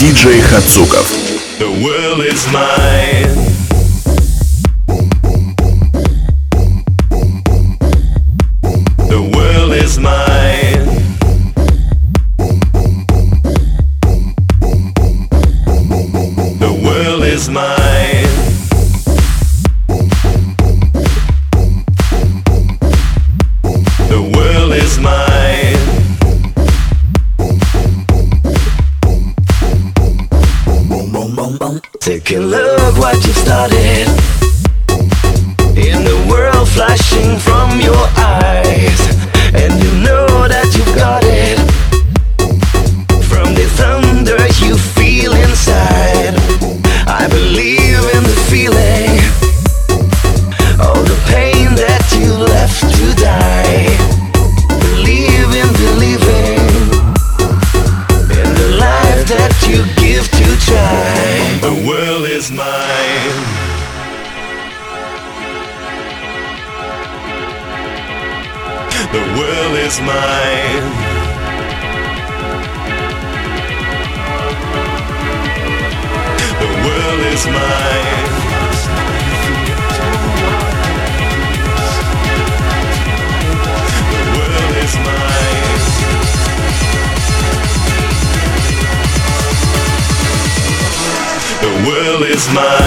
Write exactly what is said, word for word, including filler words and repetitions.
диджей Хацуков. The world is mine. The world is mine. The world is mine. The world is mine. Take a look what you've started in the world flashing from your eyes, and you know that you've got it from the thunder you feel inside. I believe in the feeling, all the pain that you left to die. Believe in believing in the life that you give to try. The world is mine. The world is mine. The world is mine. The world is mine. The world is mine.